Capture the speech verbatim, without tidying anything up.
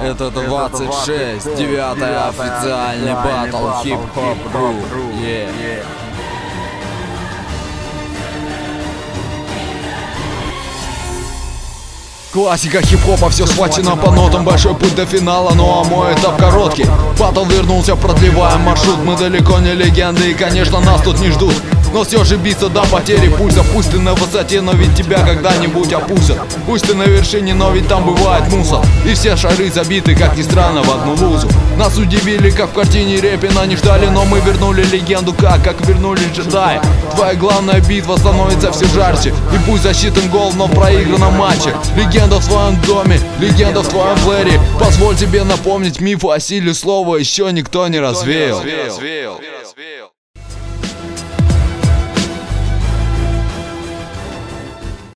Это двадцать шесть, девятый официальный батл хип-хоп ру. Yeah. Классика хип-хопа, все схвачено по нотам. Большой путь до финала, ну а мой этап короткий. Батл вернулся, продлеваем маршрут. Мы далеко не легенды и, конечно, нас тут не ждут. Но все же биться до потери пульса. Пусть ты на высоте, но ведь тебя когда-нибудь опустят. Пусть ты на вершине, но ведь там бывает мусор. И все шары забиты, как ни странно, в одну лузу. Нас удивили, как в картине Репина не ждали. Но мы вернули легенду, как, как вернули джедая. Твоя главная битва становится все жарче. И пусть засчитан гол, но в проигранном матче. Легенда в своем доме, легенда в твоем флэре. Позволь тебе напомнить миф о силе слова еще никто не развеял.